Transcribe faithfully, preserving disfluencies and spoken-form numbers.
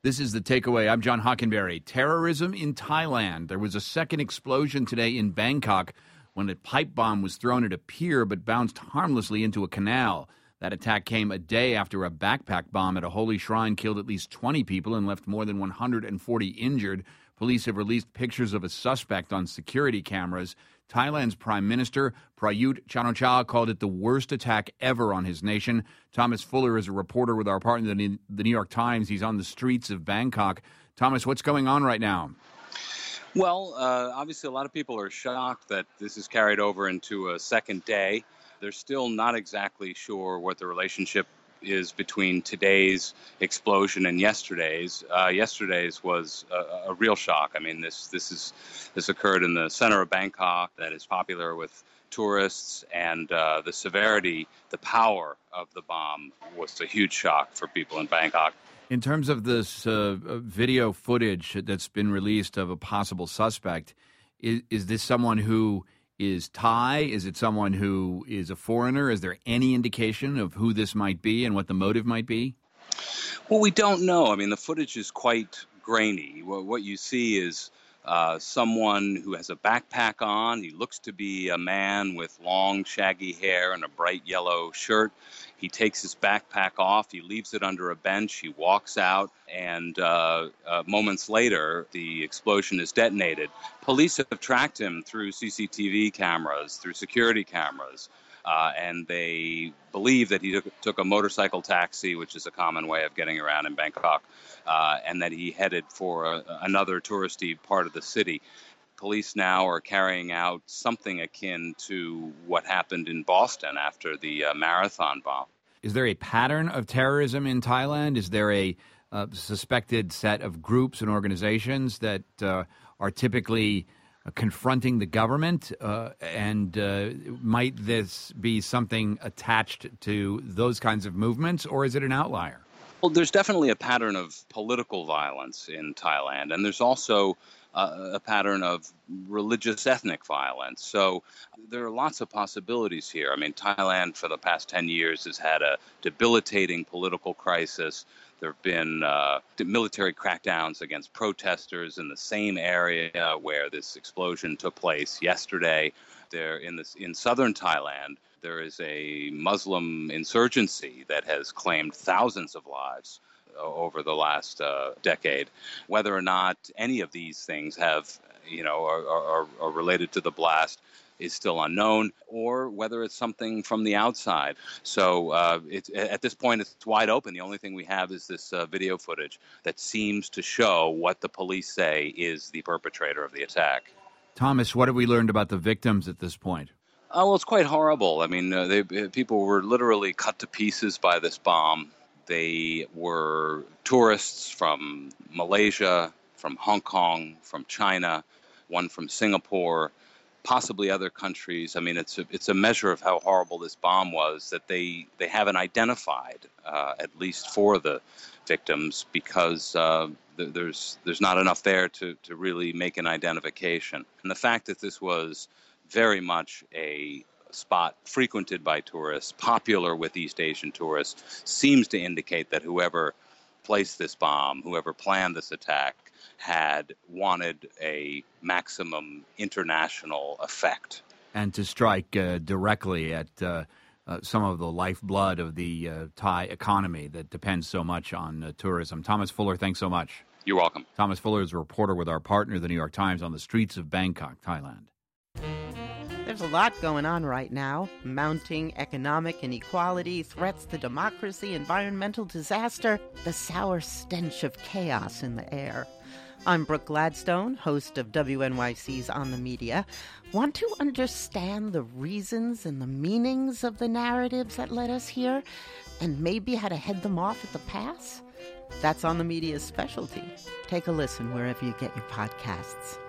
This is The Takeaway. I'm John Hockenberry. Terrorism in Thailand. There was a second explosion today in Bangkok when a pipe bomb was thrown at a pier but bounced harmlessly into a canal. That attack came a day after a backpack bomb at a holy shrine killed at least twenty people and left more than one hundred forty injured. Police have released pictures of a suspect on security cameras. Thailand's Prime Minister, Prayut Chan-o-cha, called it the worst attack ever on his nation. Thomas Fuller is a reporter with our partner, the New York Times. He's on the streets of Bangkok. Thomas, what's going on right now? Well, uh, obviously a lot of people are shocked that this is carried over into a second day. They're still not exactly sure what the relationship is between today's explosion and yesterday's. Uh, yesterday's was a, a real shock. I mean, this this is this occurred in the center of Bangkok, that is popular with tourists, and uh, the severity, the power of the bomb was a huge shock for people in Bangkok. In terms of this uh, video footage that's been released of a possible suspect, is, is this someone who is Thai? Is it someone who is a foreigner? Is there any indication of who this might be and what the motive might be? Well, we don't know. I mean, the footage is quite grainy. What you see is uh, someone who has a backpack on. He looks to be a man with long, shaggy hair and a bright yellow shirt. He takes his backpack off. He leaves it under a bench. He walks out, and uh, uh, moments later, the explosion is detonated. Police have tracked him through C C T V cameras, through security cameras, uh, and they believe that he took, took a motorcycle taxi, which is a common way of getting around in Bangkok, uh, and that he headed for a, another touristy part of the city. Police now are carrying out something akin to what happened in Boston after the uh, marathon bomb. Is there a pattern of terrorism in Thailand? Is there a uh, suspected set of groups and organizations that uh, are typically uh, confronting the government? Uh, and uh, might this be something attached to those kinds of movements, or is it an outlier? Well, there's definitely a pattern of political violence in Thailand, and there's also Uh, a pattern of religious ethnic violence. So there are lots of possibilities here. I mean, Thailand for the past ten years has had a debilitating political crisis. There have been uh, military crackdowns against protesters in the same area where this explosion took place yesterday. There in this in southern Thailand, there is a Muslim insurgency that has claimed thousands of lives over the last uh, decade. Whether or not any of these things have, you know, are, are, are related to the blast is still unknown, or whether it's something from the outside. So uh, it's, at this point, it's wide open. The only thing we have is this uh, video footage that seems to show what the police say is the perpetrator of the attack. Thomas, what have we learned about the victims at this point? Oh, well, it's quite horrible. I mean, uh, they, people were literally cut to pieces by this bomb. They were tourists from Malaysia, from Hong Kong, from China, one from Singapore, possibly other countries. I mean, it's a, it's a measure of how horrible this bomb was that they, they haven't identified, uh, at least for the victims, because uh, th- there's there's not enough there to, to really make an identification. And the fact that this was very much a spot frequented by tourists, popular with East Asian tourists, seems to indicate that whoever placed this bomb, whoever planned this attack, had wanted a maximum international effect. And to strike uh, directly at uh, uh, some of the lifeblood of the uh, Thai economy that depends so much on uh, tourism. Thomas Fuller, thanks so much. You're welcome. Thomas Fuller is a reporter with our partner, the New York Times, on the streets of Bangkok, Thailand. There's a lot going on right now. Mounting economic inequality, threats to democracy, environmental disaster, the sour stench of chaos in the air. I'm Brooke Gladstone, host of W N Y C's On the Media. Want to understand the reasons and the meanings of the narratives that led us here, and maybe how to head them off at the pass? That's On the Media's specialty. Take a listen wherever you get your podcasts.